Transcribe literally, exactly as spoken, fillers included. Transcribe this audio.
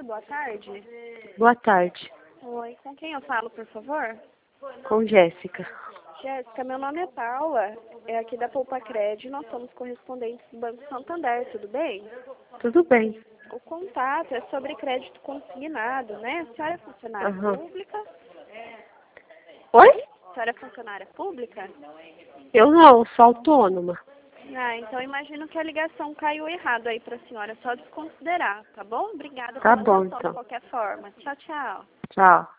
boa tarde. Boa tarde. Oi, com quem eu falo, por favor? Com Jéssica. Jéssica, meu nome é Paula, é aqui da Poupa Cred, nós somos correspondentes do Banco Santander, tudo bem? Tudo bem. O contato é sobre crédito consignado, né? A senhora é funcionária Aham. pública? Oi? A senhora é funcionária pública? Eu não, sou autônoma. Ah, então imagino que a ligação caiu errado aí para a senhora, só desconsiderar, tá bom? Obrigada Tá pela bom, atenção de então. qualquer forma. Tchau, tchau. Tchau.